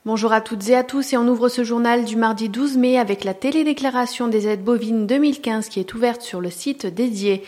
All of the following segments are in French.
Bonjour à toutes et à tous, et on ouvre ce journal du mardi 12 mai avec la télédéclaration des aides bovines 2015 qui est ouverte sur le site dédié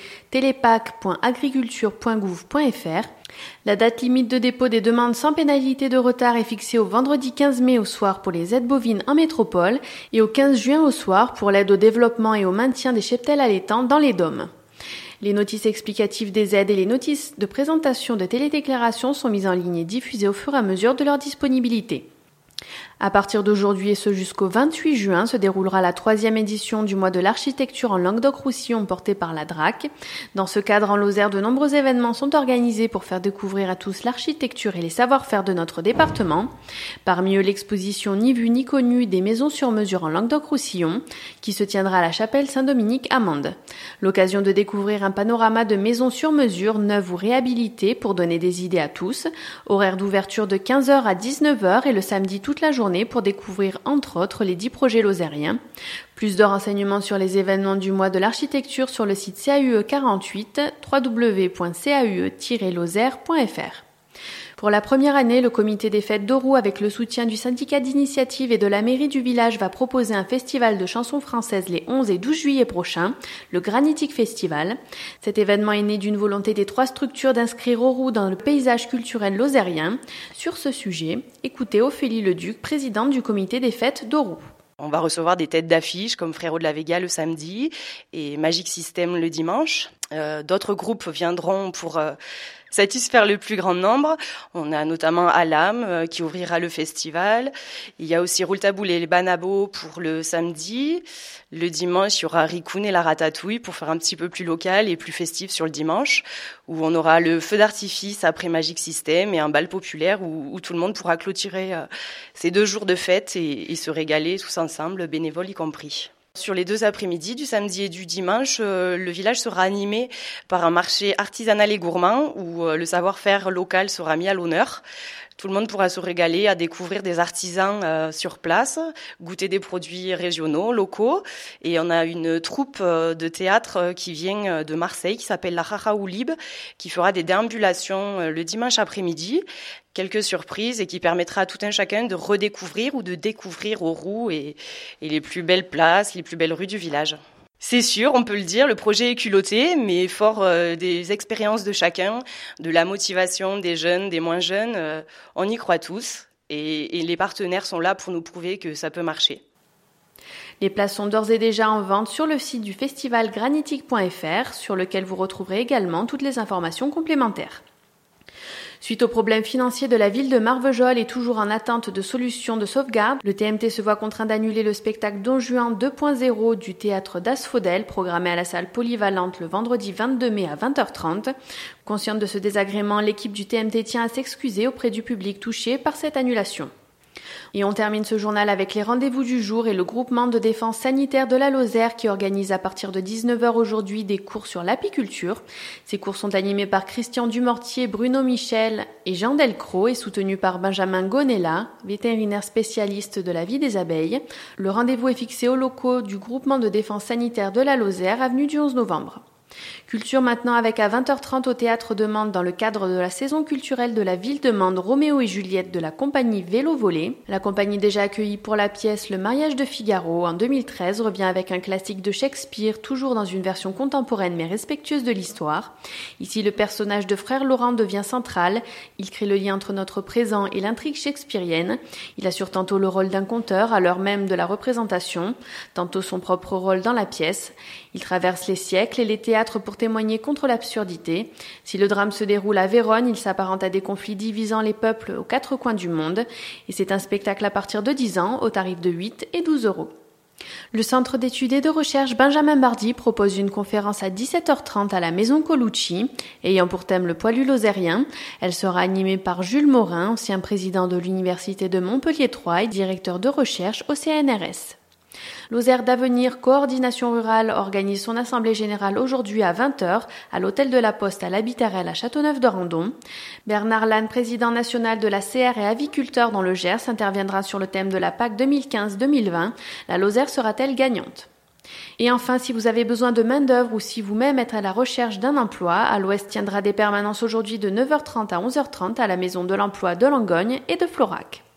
telepac.agriculture.gouv.fr. La date limite de dépôt des demandes sans pénalité de retard est fixée au vendredi 15 mai au soir pour les aides bovines en métropole et au 15 juin au soir pour l'aide au développement et au maintien des cheptels allaitants dans les DOM. Les notices explicatives des aides et les notices de présentation de télédéclaration sont mises en ligne et diffusées au fur et à mesure de leur disponibilité. À partir d'aujourd'hui et ce jusqu'au 28 juin se déroulera la 3e édition du mois de l'architecture en Languedoc-Roussillon porté par la DRAC. Dans ce cadre, en Lozère, de nombreux événements sont organisés pour faire découvrir à tous l'architecture et les savoir-faire de notre département. Parmi eux, l'exposition Ni vue ni connue des maisons sur mesure en Languedoc-Roussillon qui se tiendra à la chapelle Saint-Dominique à Mende. L'occasion de découvrir un panorama de maisons sur mesure, neuves ou réhabilitées pour donner des idées à tous. Horaire d'ouverture de 15h à 19h et le samedi toute la journée pour découvrir entre autres les 10 projets lozériens. Plus de renseignements sur les événements du mois de l'architecture sur le site CAUE 48 www.caue-lozère.fr. Pour la première année, le comité des fêtes d'Auroux, avec le soutien du syndicat d'initiative et de la mairie du village, va proposer un festival de chansons françaises les 11 et 12 juillet prochains, le Granitique Festival. Cet événement est né d'une volonté des 3 structures d'inscrire Auroux dans le paysage culturel lozérien. Sur ce sujet, écoutez Ophélie Leduc, présidente du comité des fêtes d'Auroux. On va recevoir des têtes d'affiche comme Frérot de la Vega le samedi et Magic System le dimanche. D'autres groupes viendront pour satisfaire le plus grand nombre. On a notamment Alam qui ouvrira le festival. Il y a aussi Roultaboul et les Banabos pour le samedi. Le dimanche, il y aura Rikun et la Ratatouille pour faire un petit peu plus local et plus festif sur le dimanche, où on aura le feu d'artifice après Magic System et un bal populaire où tout le monde pourra clôturer ces 2 jours de fête et se régaler tous ensemble, bénévoles y compris. Sur les 2 après-midi, du samedi et du dimanche, le village sera animé par un marché artisanal et gourmand où le savoir-faire local sera mis à l'honneur. Tout le monde pourra se régaler à découvrir des artisans sur place, goûter des produits régionaux, locaux. Et on a une troupe de théâtre qui vient de Marseille, qui s'appelle la Rahaoulib, qui fera des déambulations le dimanche après-midi. Quelques surprises et qui permettra à tout un chacun de redécouvrir ou de découvrir Auroux et les plus belles places, les plus belles rues du village. C'est sûr, on peut le dire, le projet est culotté, mais fort des expériences de chacun, de la motivation des jeunes, des moins jeunes, on y croit tous et les partenaires sont là pour nous prouver que ça peut marcher. Les places sont d'ores et déjà en vente sur le site du festival granitique.fr, sur lequel vous retrouverez également toutes les informations complémentaires. Suite aux problèmes financiers de la ville de Marvejols et toujours en attente de solutions de sauvegarde, le TMT se voit contraint d'annuler le spectacle Don Juan 2.0 du théâtre d'Asphodel, programmé à la salle polyvalente le vendredi 22 mai à 20h30. Consciente de ce désagrément, l'équipe du TMT tient à s'excuser auprès du public touché par cette annulation. Et on termine ce journal avec les rendez-vous du jour et le groupement de défense sanitaire de la Lozère qui organise à partir de 19h aujourd'hui des cours sur l'apiculture. Ces cours sont animés par Christian Dumortier, Bruno Michel et Jean Delcros et soutenus par Benjamin Gonella, vétérinaire spécialiste de la vie des abeilles. Le rendez-vous est fixé aux locaux du groupement de défense sanitaire de la Lozère, avenue du 11 novembre. Culture maintenant avec à 20h30 au Théâtre de Mende dans le cadre de la saison culturelle de la ville de Mende, Roméo et Juliette de la compagnie Vélo Volé. La compagnie déjà accueillie pour la pièce Le mariage de Figaro en 2013 revient avec un classique de Shakespeare, toujours dans une version contemporaine mais respectueuse de l'histoire. Ici, le personnage de Frère Laurent devient central. Il crée le lien entre notre présent et l'intrigue shakespearienne. Il assure tantôt le rôle d'un conteur à l'heure même de la représentation, tantôt son propre rôle dans la pièce. Il traverse les siècles et les théâtres pour témoigner contre l'absurdité. Si le drame se déroule à Vérone, il s'apparente à des conflits divisant les peuples aux 4 coins du monde. Et c'est un spectacle à partir de 10 ans, au tarif de 8 et 12 €. Le Centre d'études et de recherche Benjamin Bardy propose une conférence à 17h30 à la Maison Colucci, ayant pour thème le poilu lozérien. Elle sera animée par Jules Morin, ancien président de l'Université de Montpellier 3 et directeur de recherche au CNRS. Lozère d'Avenir Coordination Rurale organise son assemblée générale aujourd'hui à 20h à l'hôtel de la Poste à l'Habitarel à Châteauneuf-de-Randon. Bernard Lannes, président national de la CR et aviculteur dans le Gers, interviendra sur le thème de la PAC 2015-2020. La Lozère sera-t-elle gagnante ? Et enfin, si vous avez besoin de main-d'œuvre ou si vous-même êtes à la recherche d'un emploi, à l'Ouest tiendra des permanences aujourd'hui de 9h30 à 11h30 à la Maison de l'Emploi de Langogne et de Florac.